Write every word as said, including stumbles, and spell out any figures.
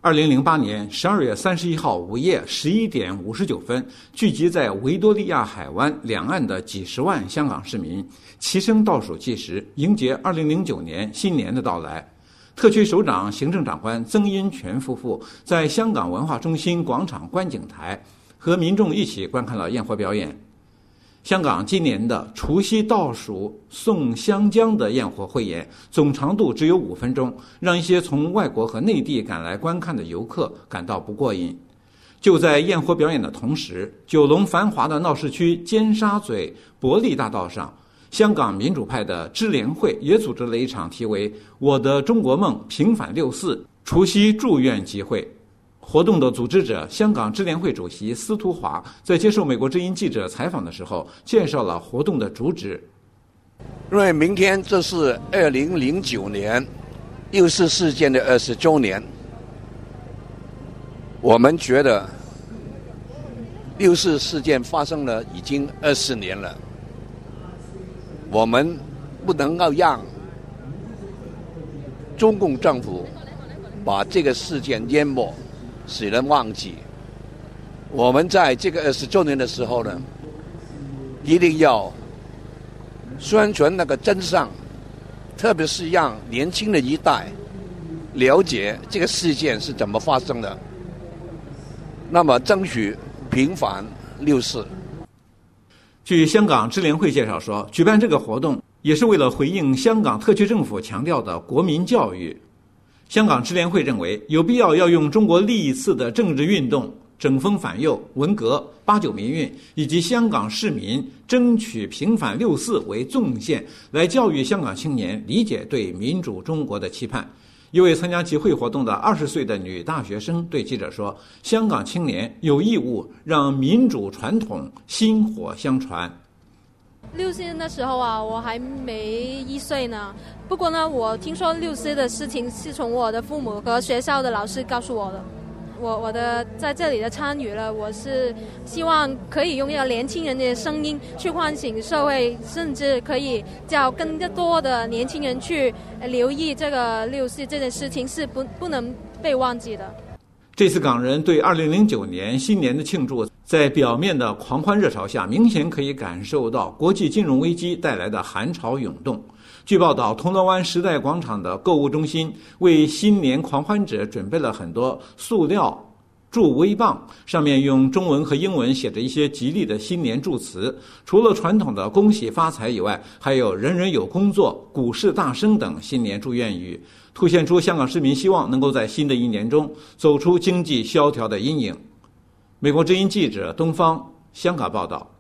二零零八年十二月三十一号午夜十一点五十九分，聚集在维多利亚海湾两岸的几十万香港市民齐声倒数计时，迎接二零零九年新年的到来。特区首长、行政长官曾荫权夫妇在香港文化中心广场观景台和民众一起观看了焰火表演。香港今年的除夕倒数送香江的焰火汇演总长度只有五分钟，让一些从外国和内地赶来观看的游客感到不过瘾。就在焰火表演的同时，九龙繁华的闹市区尖沙咀伯利大道上，香港民主派的支联会也组织了一场题为“我的中国梦平反六四”除夕祝愿集会。活动的组织者香港支联会主席司徒华在接受美国之音记者采访的时候介绍了活动的主旨。 因为明天这是二零零九年六四事件的二十周年，我们觉得六四事件发生了已经二十年了，我们不能够让中共政府把这个事件淹没，使人忘记。我们在这个二十周年的时候呢，一定要宣传那个真相，特别是让年轻的一代了解这个事件是怎么发生的，那么争取平反六四。 据香港支联会介绍说，举办这个活动也是为了回应香港特区政府强调的国民教育。香港支联会认为有必要要用中国历次的政治运动、整风反右、文革、八九民运以及香港市民争取平反六四为纵线，来教育香港青年理解对民主中国的期盼。一位参加集会活动的二十岁的女大学生对记者说，香港青年有义务让民主传统薪火相传。 六四那时候啊，我还没一岁呢。不过呢，我听说六四的事情是从我的父母和学校的老师告诉我的。我我的在这里的参与了，我是希望可以用一个年轻人的声音去唤醒社会，甚至可以叫更多的年轻人去留意这个六四这件事情是不不能被忘记的。 这次港人对二零零九年新年的庆祝，在表面的狂欢热潮下，明显可以感受到国际金融危机带来的寒潮涌动。据报道，铜锣湾时代广场的购物中心为新年狂欢者准备了很多塑料助威棒，上面用中文和英文写着一些吉利的新年祝词。除了传统的恭喜发财以外，还有人人有工作、股市大升等新年祝愿语，凸显出香港市民希望能够在新的一年中走出经济萧条的阴影。美国之音记者东方香港报道。